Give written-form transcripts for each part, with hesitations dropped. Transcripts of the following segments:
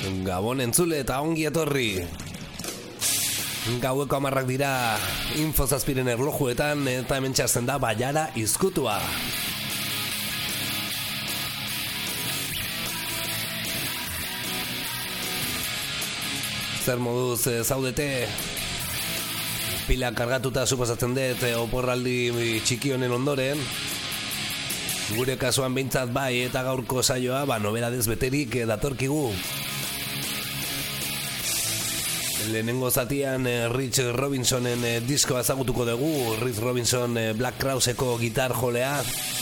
Gabon entzule eta ongi etorri. Gaueko 10 dira Infozazpiren erlojuetan eta hemen txasten da Baiara izkutua. Zer moduz zaudete? Pila kargatuta suposatzen dut oporraldi txiki honen ondoren. Gure kasuan behintzat bai eta gaurko saioa noberadez beterik datorkigu. Lehenengo zatian Rich Robinsonen diskoa ezagutuko dugu. Rich Robinson Black Croweseko gitar jolea.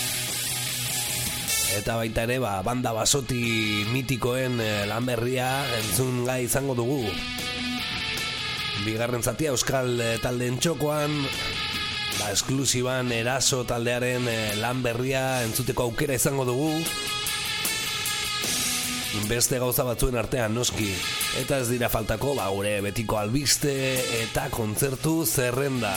Eta baita ere banda basoti mitikoen lan berria entzun gai izango dugu. Bigarren zatia euskal taldeen txokoan, esklusiban Eraso taldearen lan berria entzuteko aukera izango dugu. Beste gauza batzuen artean noski. Eta ez dira faltako gure betiko albiste eta kontzertu zerrenda.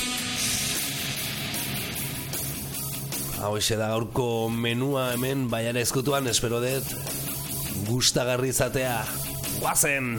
Hauxe da gaurko menua hemen Baiara izkutuan, espero dut gustagarri izatea. Guazen!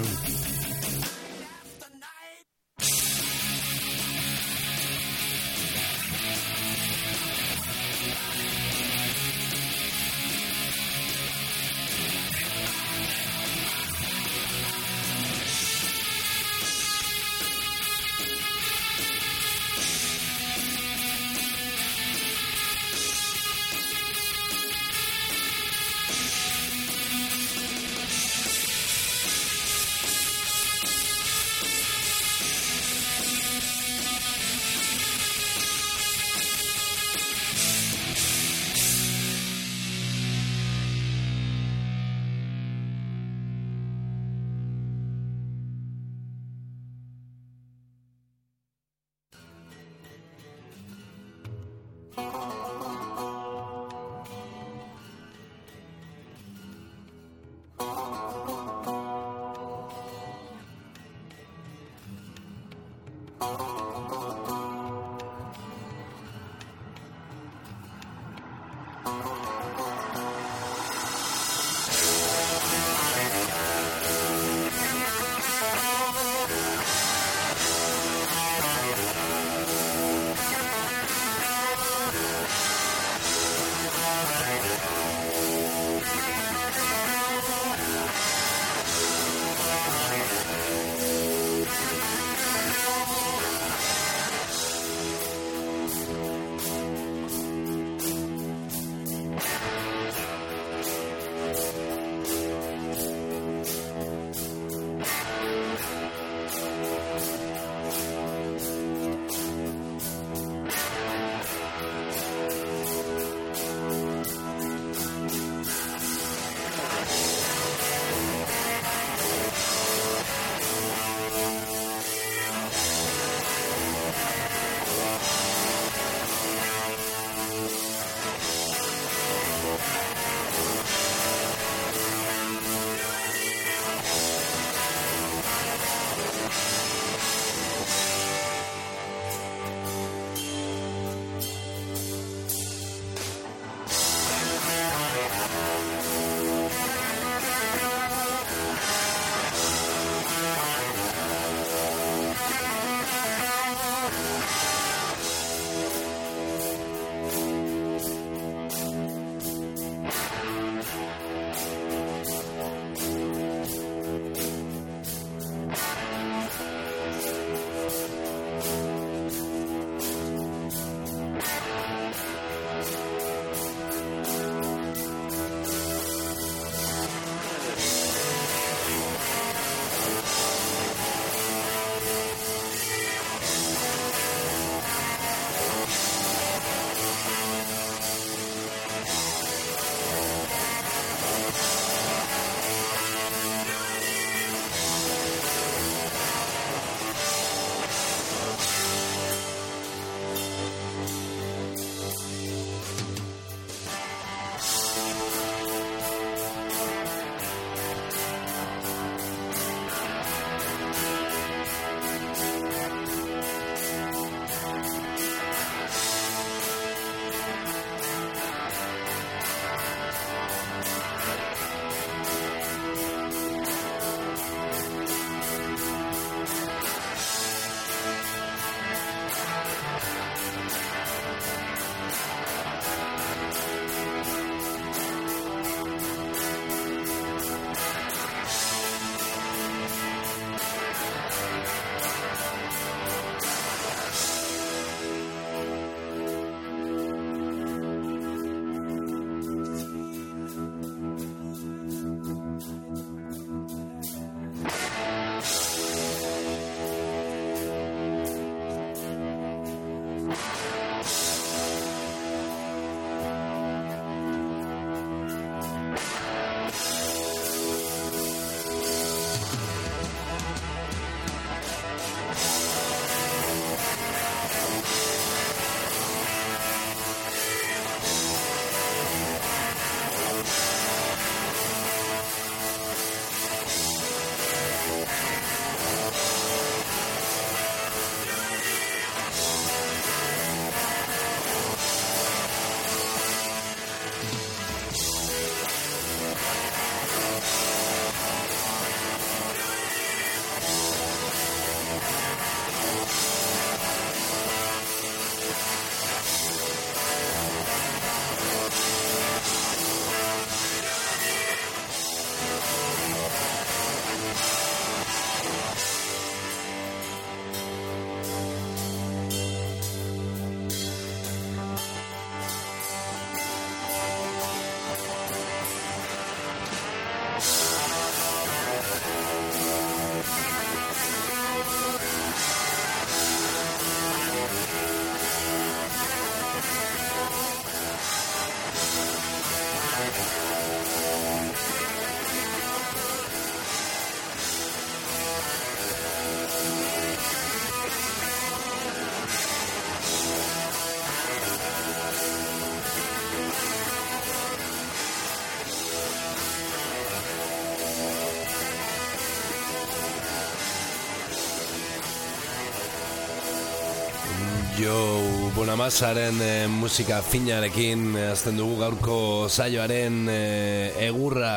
Joe Bonamassaren musika finarekin azten dugu gaurko saioaren egurra.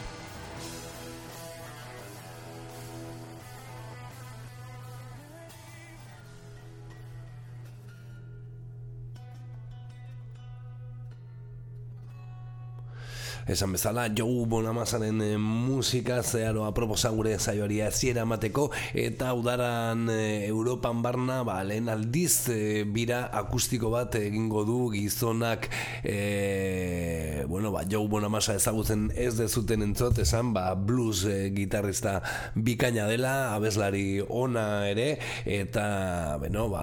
Esan bezala, Joe Bonamassaren musika zeharo aproposa gure saioari hasiera emateko, eta udaran Europan barna lehen aldiz bira akustiko bat egingo du gizonak. Joe Bonamassa ezagutzen ez dezuten entzot, esan blues gitarrista bikaina dela, abeslari ona ere, eta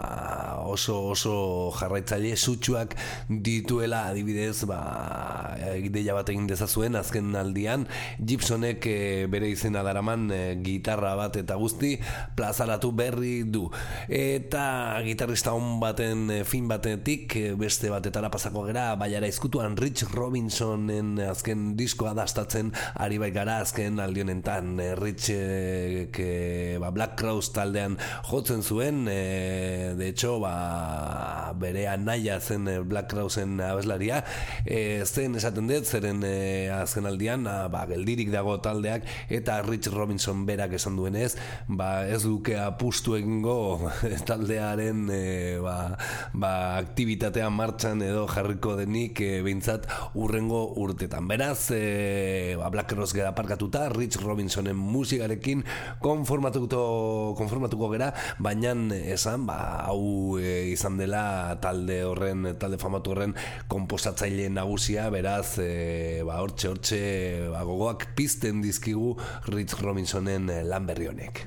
oso jarraitzaile sutsuak dituela, adibidez ideia bat egin dezazuen azken aldian Gibsonek bere izena daraman gitarra bat eta guzti plazaratu berri du, eta gitarrista on baten fin batetik beste batetara pasako gera, baiara izkutuan Rich Robinsonen azken diskoa dastatzen ari bai gara azken aldionentan. Rich Black Crowes taldean jotzen zuen, de hecho bere anaia zen Black Crowesen abeslaria, zen esaten dut, zeren azken aldian geldirik dago taldeak, eta Rich Robinson berak esan duenez ez duke apustu egingo taldearen aktivitatea martxan edo jarriko denik behintzat urrengo urtetan. Beraz, Black Crowes gera parkatuta, Rich Robinsonen musikarekin konformatuko gera, baina esan hau izan dela talde famatu horren konposatzaile nagusia, beraz hortxe gogoak pizten dizkigu Rich Robinsonen lan berri honek.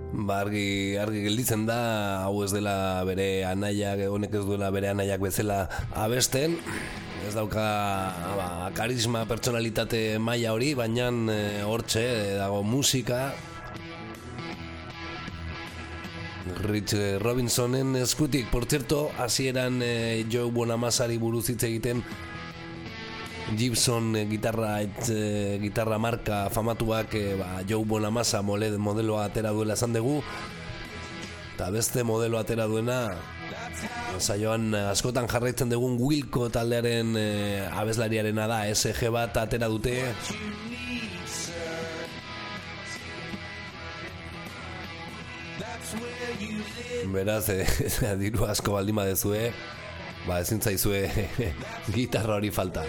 Argi gelditzen da, hau ez dela bere anaiak, honek ez duela bere anaiak bezala abesten, ez dauka karisma, pertsonalitate maila hori, baina hortxe dago musika. Rich Robinsonen eskutik, por cierto, hasieran Joe Bonamassari buruz hitz egiten, Gibson gitarra marka famatuak Joe Bonamassa modeloa atera duela esan dugu, eta beste modelo atera duena saioan askotan jarraitzen dugun Wilco taldearen abeslariarena da. SG bat atera dute, beraz diru asko baldin badezue, ezin zaizue gitarra hori falta.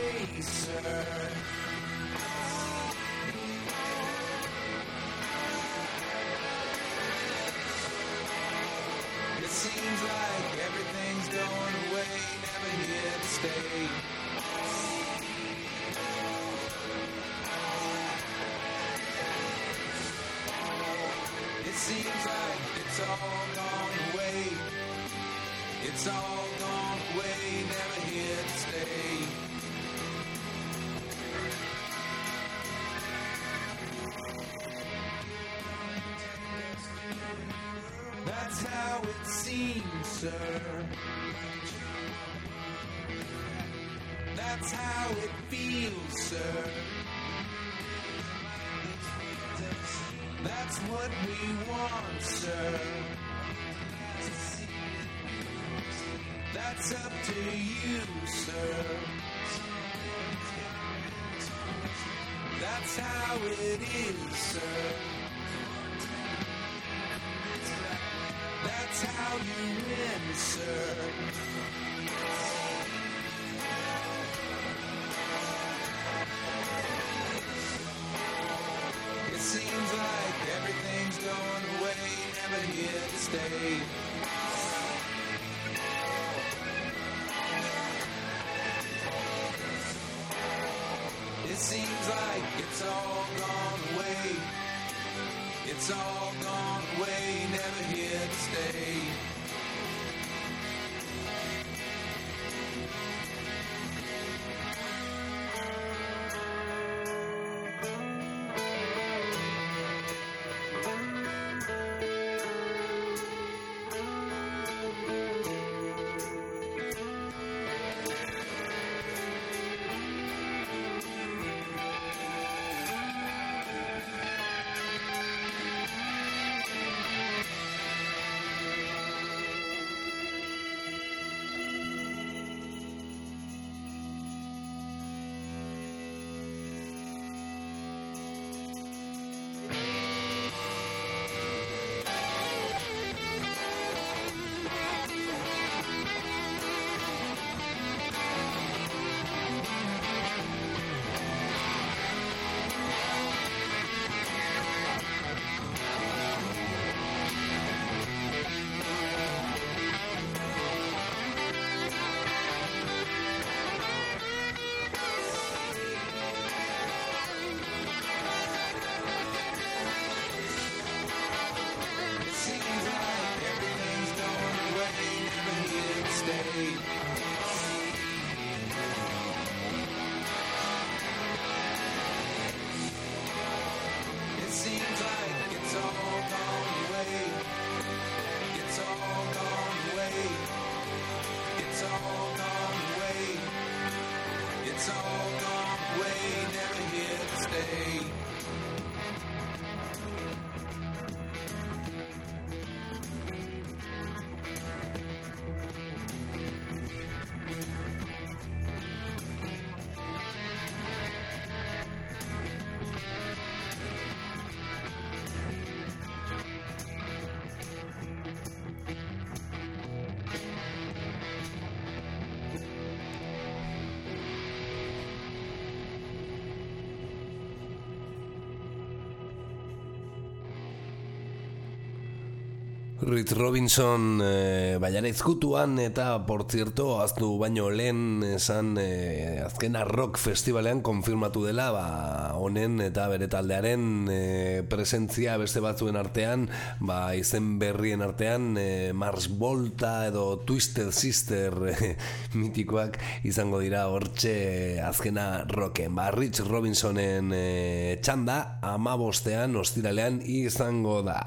Rich Robinson baiara izkutuan eta por cierto aztu baino lehen esan azkena rock festivalean konfirmatu dela honen eta bere taldearen presentzia beste batzuen artean izen berrien artean Mars Volta edo Twisted Sister mitikoak izango dira hortxe azkena rocken. Rich Robinsonen txanda 15 ostiralean izango da.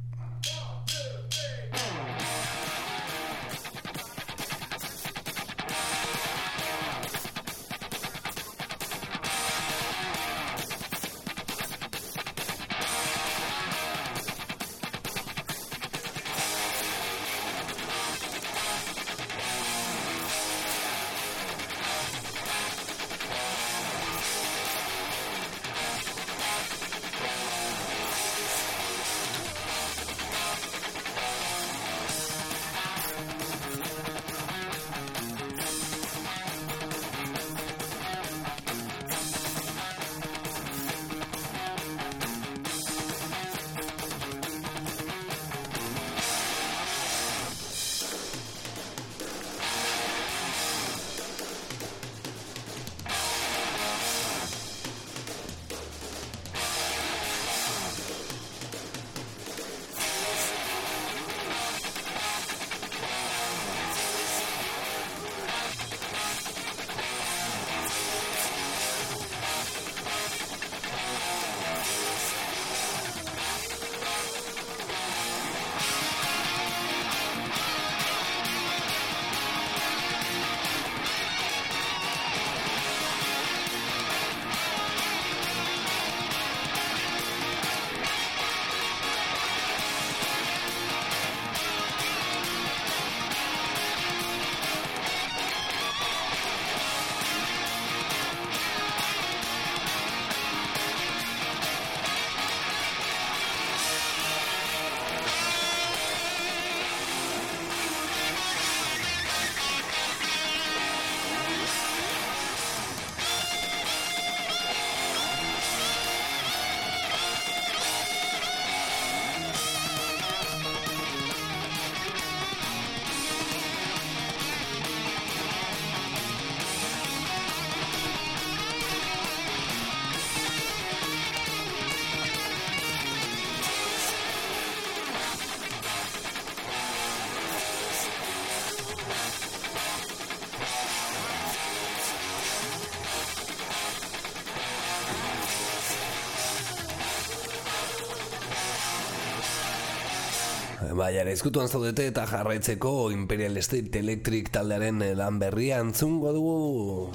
Baiara izkutuan zaudete eta jarraitzeko Imperial State Electric taldearen lan berria entzungo dugu.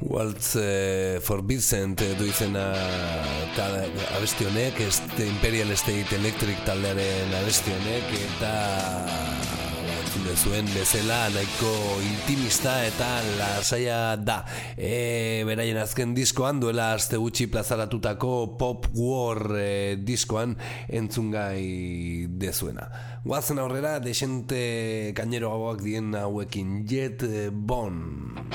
Waltz for Vincent du izena abesti honek, Imperial State Electric taldearen abesti honek, eta entzule zuen bezala nahiko intimista eta lasaia da. Beraien azken diskoan, duela aste gutxi plazaratutako Pop War diskoan entzungai dezuena. Guazen aurrera, desente kaineroagoak dien hauekin, Jet Bone.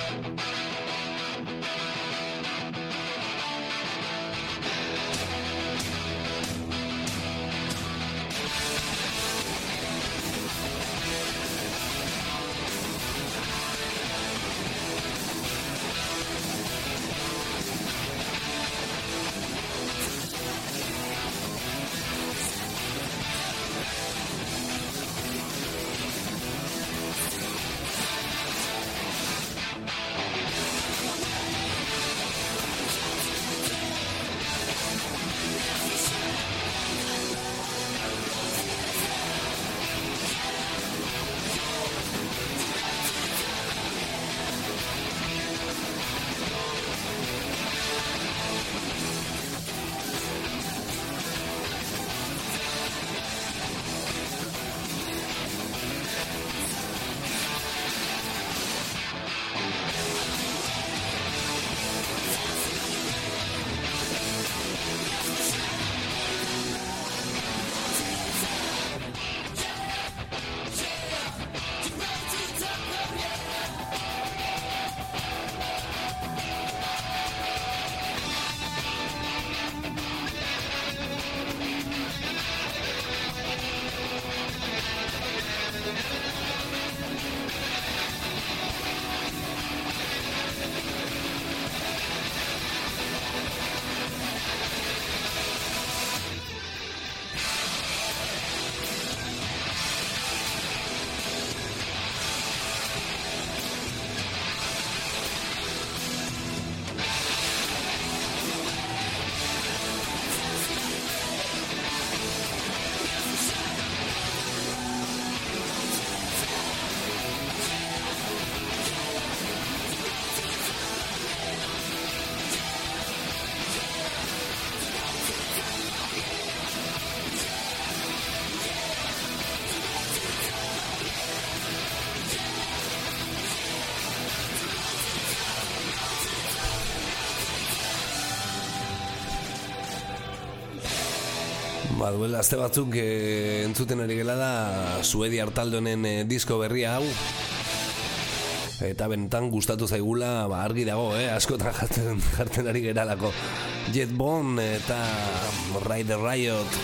Duela azte batzuk entzuten ari gela da Suedia hartalde honen disko berria hau, eta benetan gustatu zaigula, argi dago, askotan jartzen ari geralako. Jet Bone eta Ride the Riot.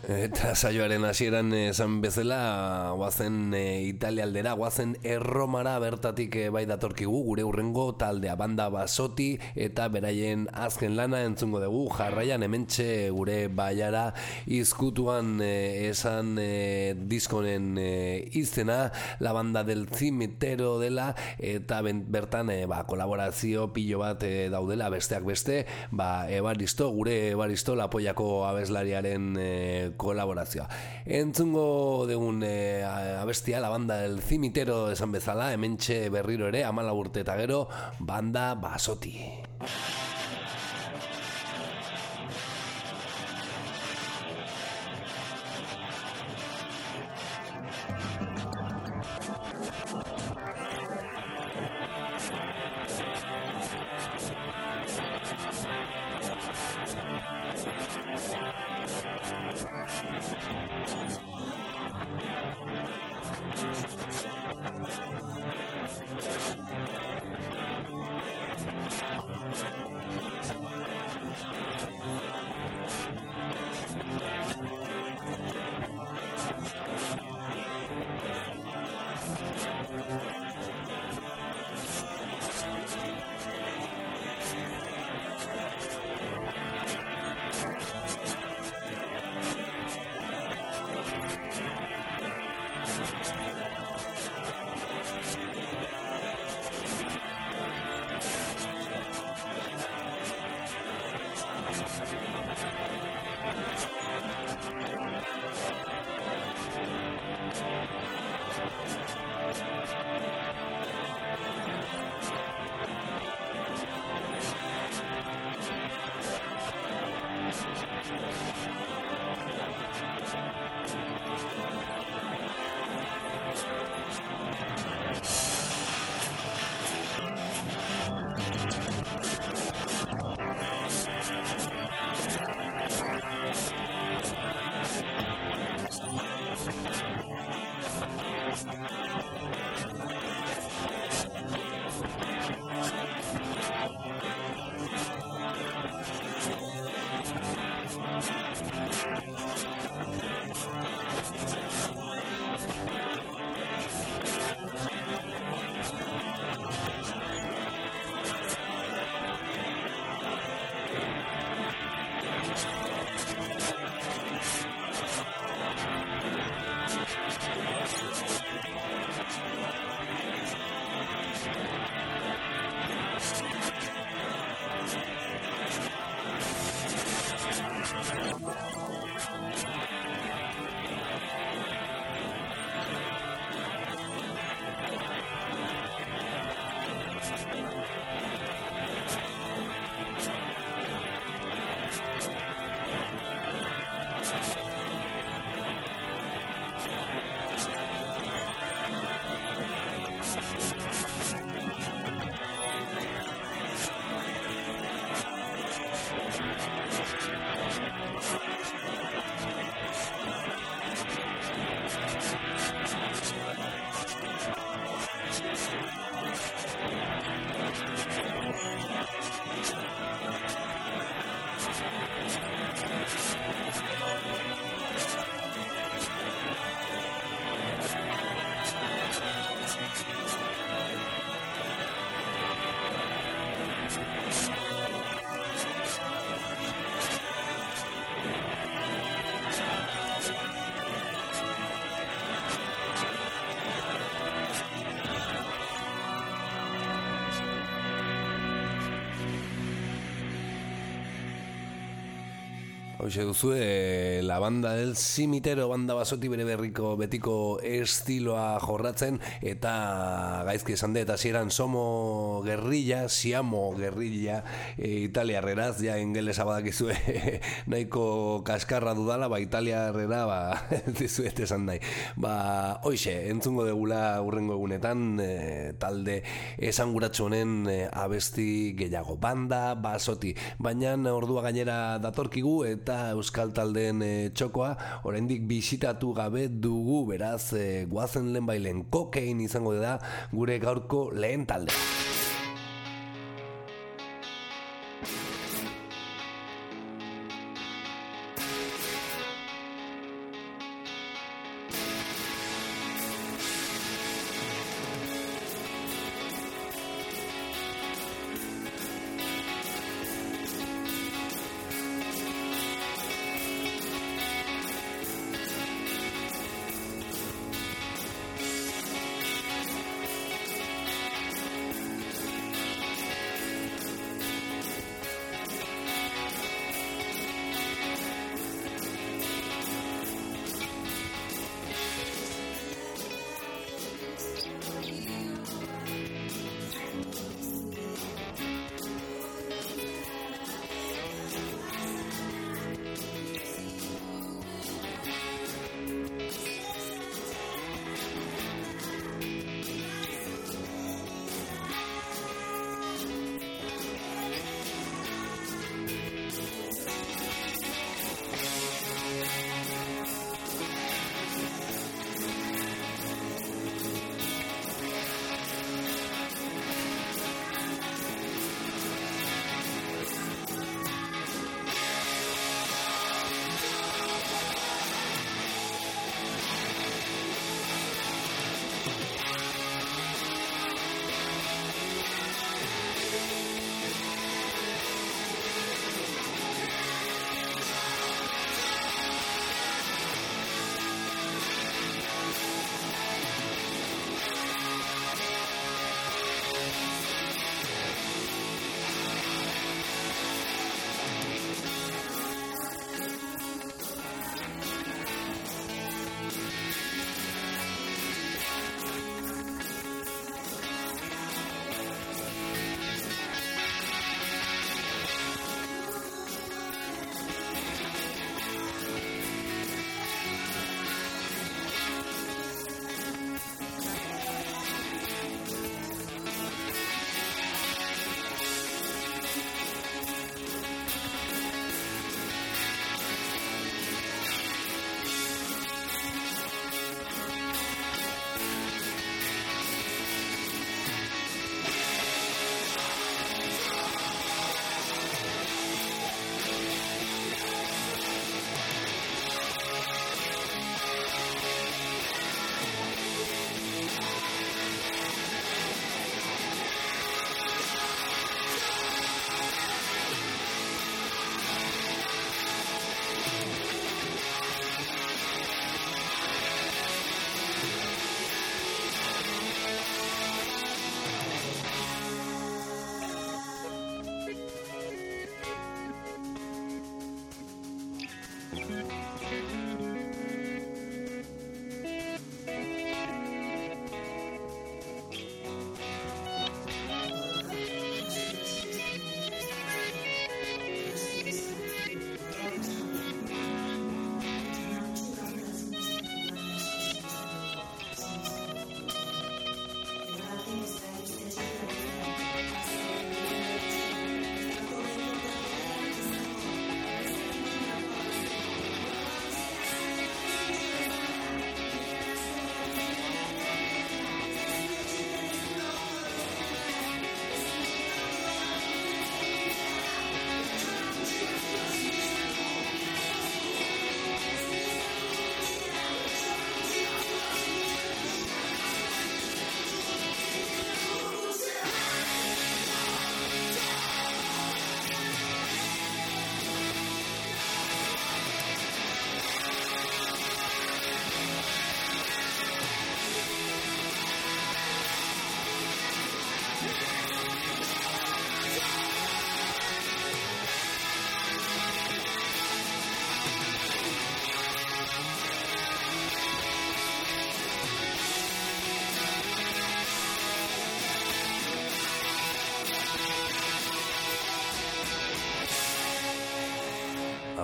Eta saioaren hasieran esan bezala, guazen Italia aldera, guazen Erromara bertatik bai datorkigu gure urrengo taldea banda Basoti eta beraien azken lana entzungo dugu jarraian hementxe gure baiara izkutuan esan diskonen izena, la banda del cimitero dela eta bertan kolaborazio pilo bat daudela besteak beste, Evaristo, gure Evaristo Lapoiako abeslariaren kolaborazioa. Entzungo degun abestia, la banda del cimitero esan bezala, hementxe berriro ere, 14 urte eta gero, banda Basoti. Hoxe duzue, la banda del cimitero, banda Basoti bere berriko betiko estiloa jorratzen eta gaizki esan dut hasieran Siamo guerrilla italiarreraz, ja ingelesa badakizue nahiko kaskarra dudala, italiarrera dizuet esan nahi. Hoxe, entzungo degula urrengo egunetan talde esanguratsu honen abesti gehiago, banda Basoti, baina ordua gainera datorkigu eta euskal taldeen txokoa oraindik bisitatu gabe dugu, beraz goazen lehenbailen Kokain izango da gure gaurko lehen talde.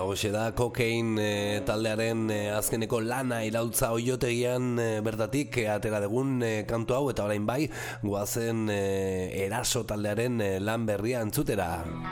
Hoxe da, Cocaine taldearen azkeneko lana iraultza oiotegian bertatik atera dugun kantu hau, eta orain bai, goazen Eraso taldearen lan berria entzutera.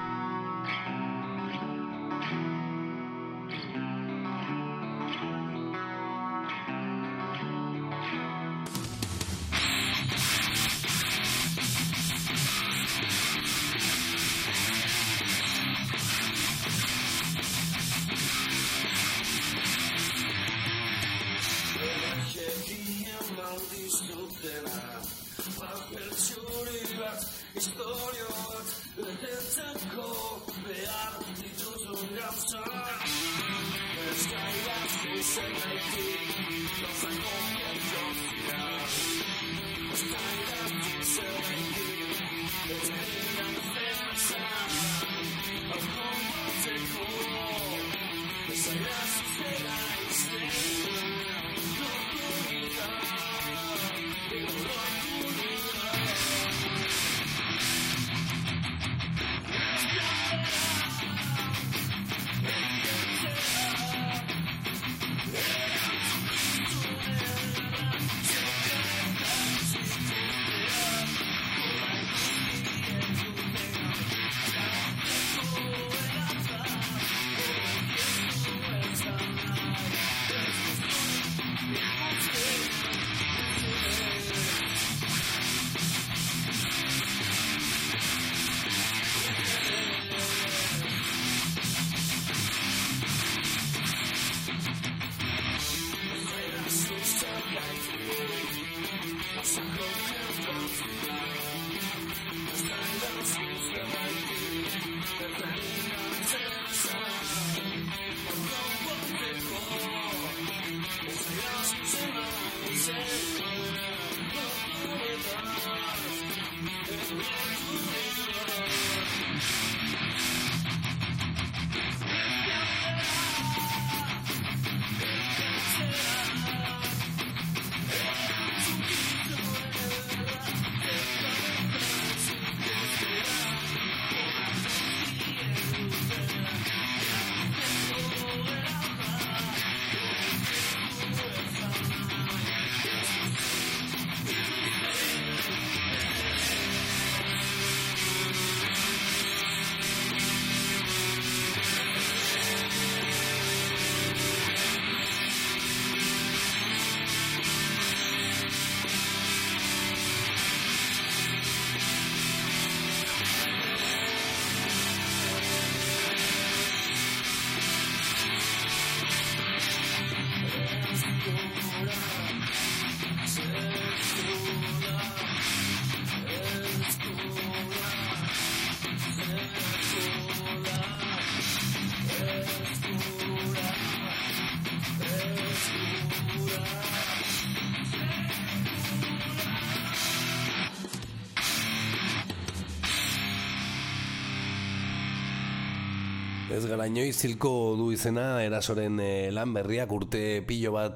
Ez gara inoiz zilko du izena Erasoren lan berriak urte pilo bat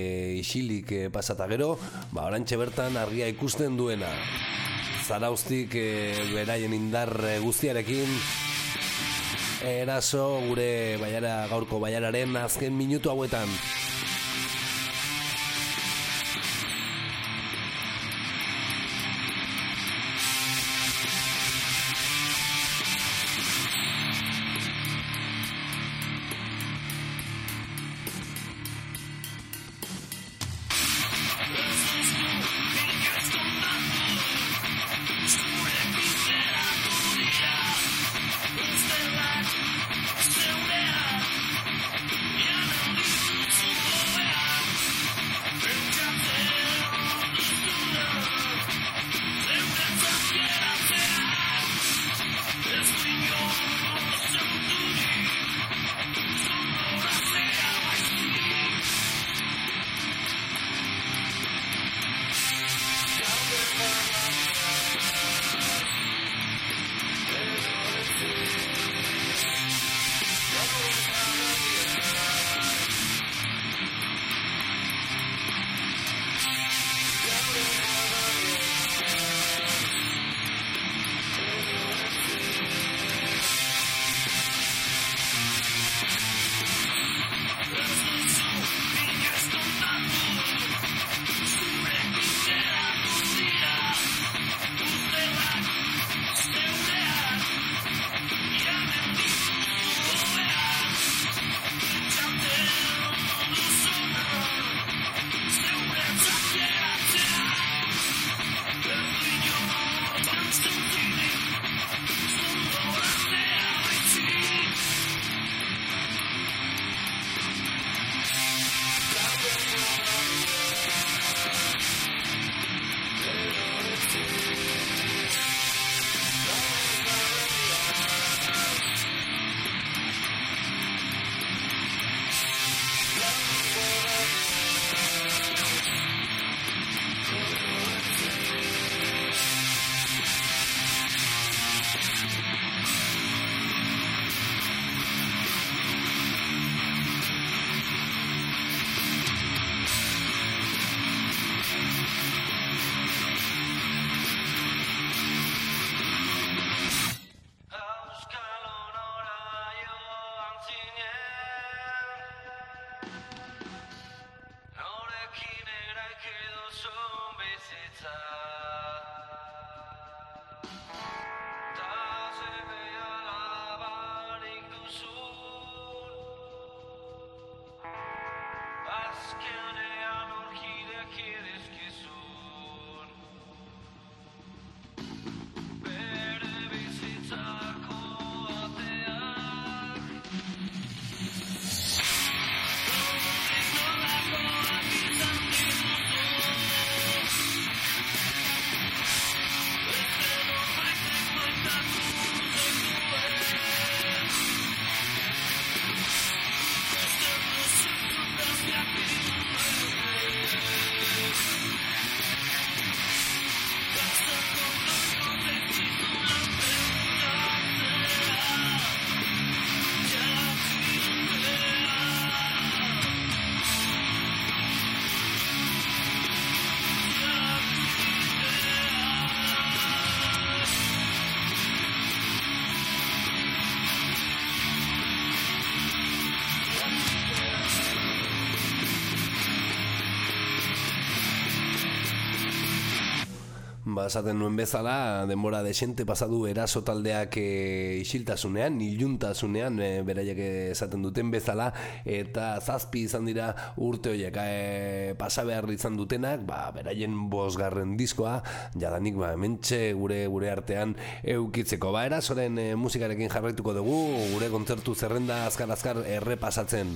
isilik pasata gero, orantxe bertan argia ikusten duena. Zaraustik beraien indar guztiarekin Eraso gure gaurko baiararen azken minutu hauetan. Esaten nuen bezala, denbora desente pasadu eraso taldeak isiltasunean, iluntasunean, beraiek esaten duten bezala, eta 7 izan dira urte horiek pasa behar izan dutenak, beraien 5. diskoa, jadanik hementxe gure artean eukitzeko. Erasoren musikarekin jarraituko dugu, gure kontzertu zerrenda azkar errepasatzen.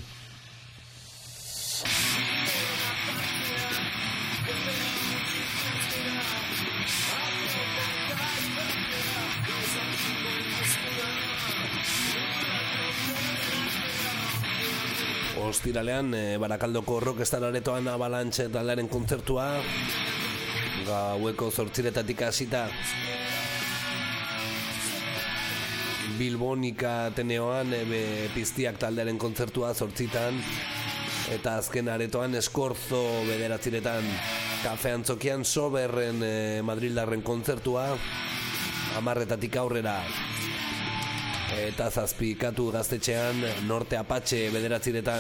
Ostiralean, Barakaldoko Rockstar Aretoan Avalanche taldearen kontzertua, gaueko 8:00 hasita, Bilbonika Ateneoan Piztiak taldearen kontzertua 8:00, eta azken aretoan Eskorzo 9:00, Kafe Antzokian Soberren Madrildarren kontzertua 10:00 aurrera. Eta 7 gaztetxean Norte Apache 9:00.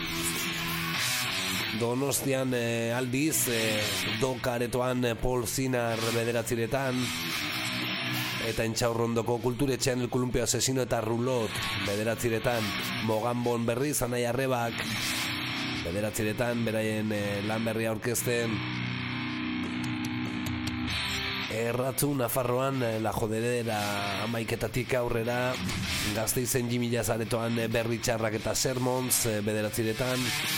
Donostian aldiz Doka aretoan Paul Zinar 9:00. Eta Intxaurrondoko kulturetxean El Columpio Asesino eta Rulot 9:00. Moganbon berriz Anai Arrebak 9:00, beraien lan berria aurkezten. Erratzu Nafarroan La Jodedera 11:00 aurrera, Gasteizen Jimila Zaretoan Berri Txarrak eta Sermons 9:00.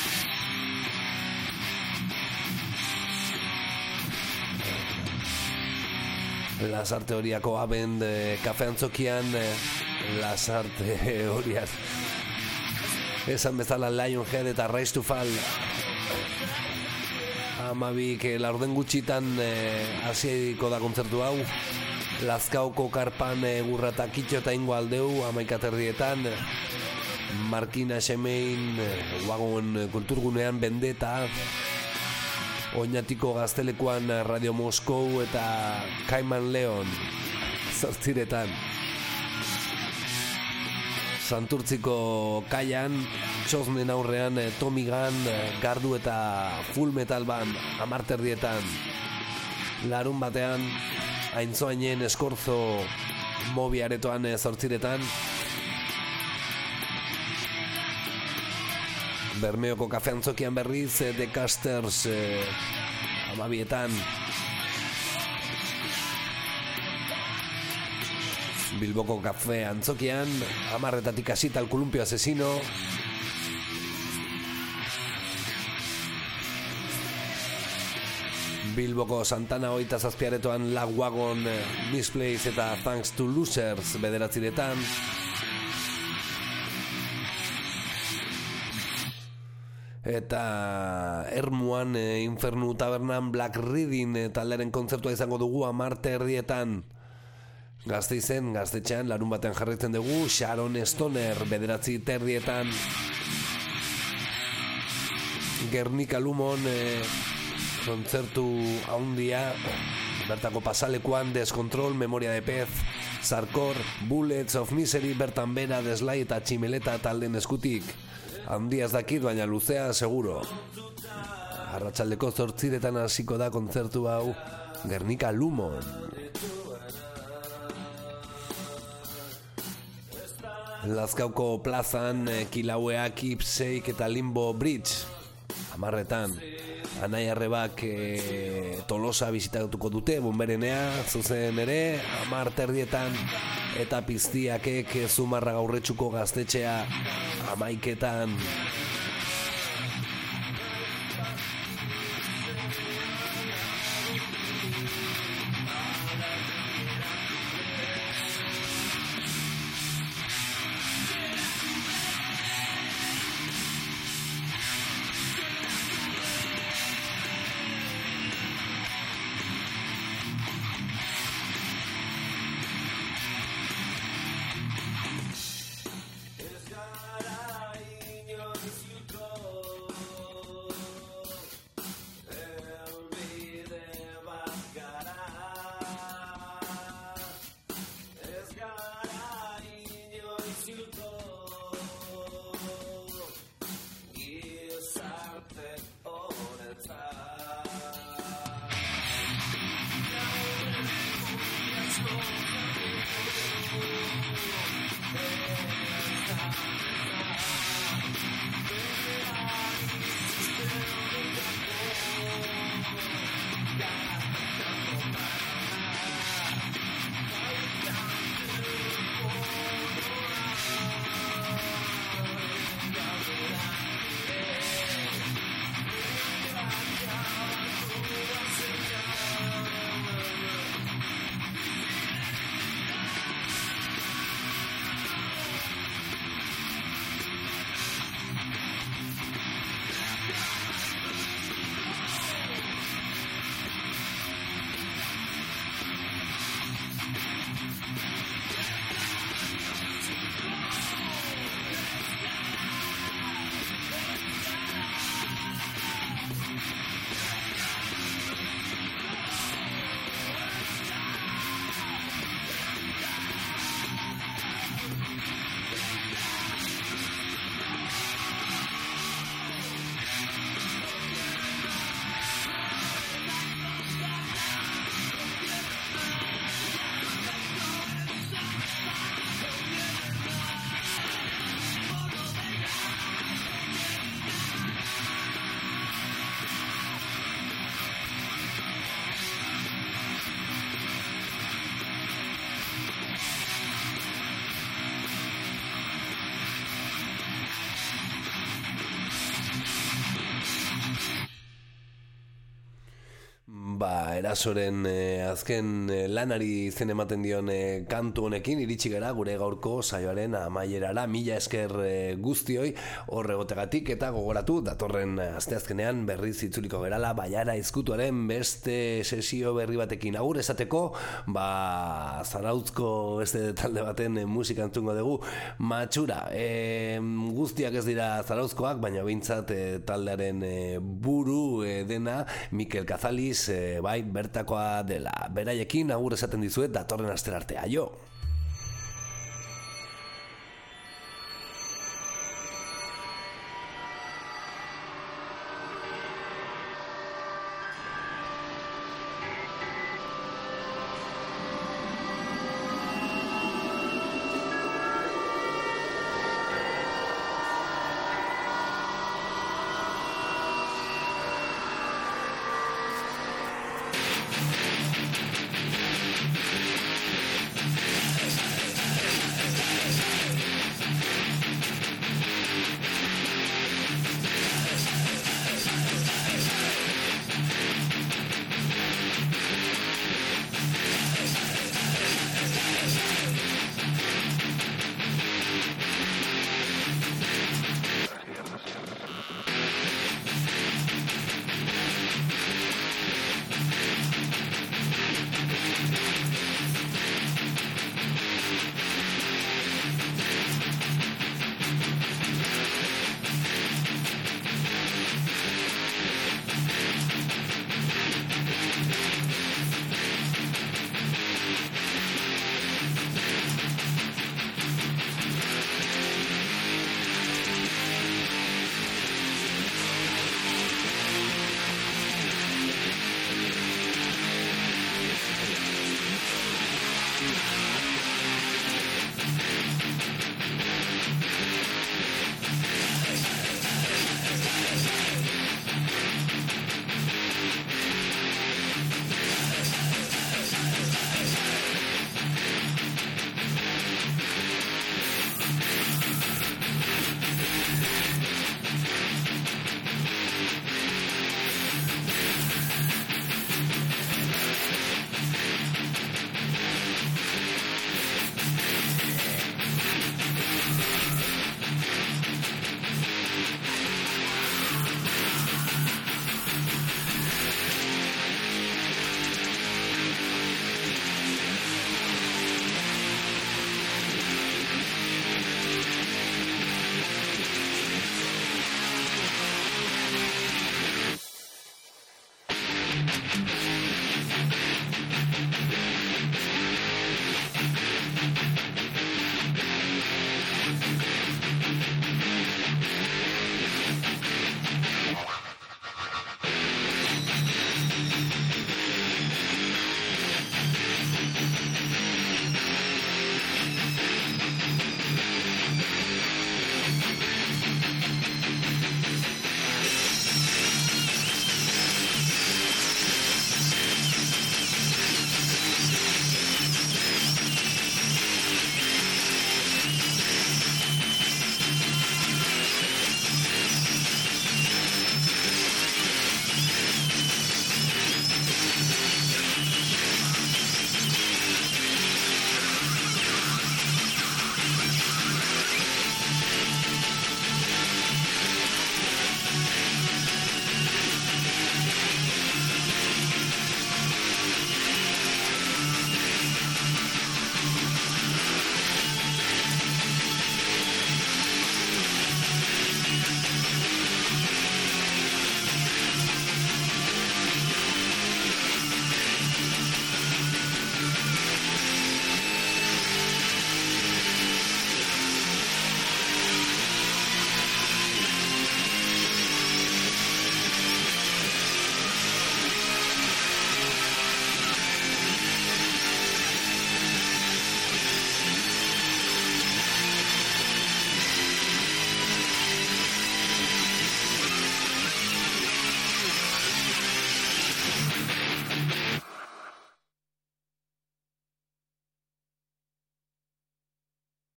Lasarte Horiako Abend Kafe Antzokian, Lasarte Horiak esan bezala Lionhead eta Rise to Fall 12 laurden gutxitan hasiko da kontzertu hau. Lazkaoko Karpan Gurrata Kitxo eta Ingo Aldeu 11:30, Markina Xemein Wagon Kulturgunean Bendeta, Oñatiko Gaztelekuan Radio Moskou eta Kaiman Leon 8:00. Santurtziko Kaian, Txosnen aurrean Tommy Gunn, Gardu eta Full Metal Band 10:30. Larun batean Aintzoainen Eskorzo Mobi aretoan 8:00. Bermeoko Kafe Antzokian berriz The Casters 12:00. Bilboko Kafe Antzokian 10:00 hasita El Columpio Asesino. Bilboko Santana 27 aretoan La Wagon, Misplace eta Thanks to Losers 9:00. Eta Ermuan Infernu Tabernan Black Reading taldearen kontzertua izango dugu 10:30. Gasteizen, Gaztetxean, larun batean jarraitzen dugu Sharon Stoner 9:30. Gernika Lumon kontzertu haundia, bertako pasalekuan Descontrol, Memoria de Pez, Sarkor, Bullets of Misery, bertan bera, Deslai eta Tximeleta talden eskutik. Handia ez dakit, baina luzea seguro. arratsaldeko 8:00 hasiko da kontzertu hau Gernika Lumon. Lazkauko plazan Kilaueak, Ipseik eta Limbo Bridge 10:00. Anai Arrebak Tolosa bisitatuko dute Bonberenea, zuzen ere 10:30 eta Piztiakek Zumarraga Aurretsuko gaztetxea 11:00. Erasoren azken lanari izen ematen dion kantu honekin iritsi gara gure gaurko saioaren amaierara. Mila esker guztioi horregotegatik eta gogoratu datorren asteazkenean berriz itzuliko gerala Baiara Ezkutuaren beste sesio berri batekin. Agur esateko, Zarautzko beste talde baten musika entzungo dugu, Matxura. Guztiak ez dira zarauzkoak, baina behintzat taldearen buru dena Mikel Kazaliz, bertakoa dela. Beraiekin agur esaten dizuet datorren astera arte. Aio!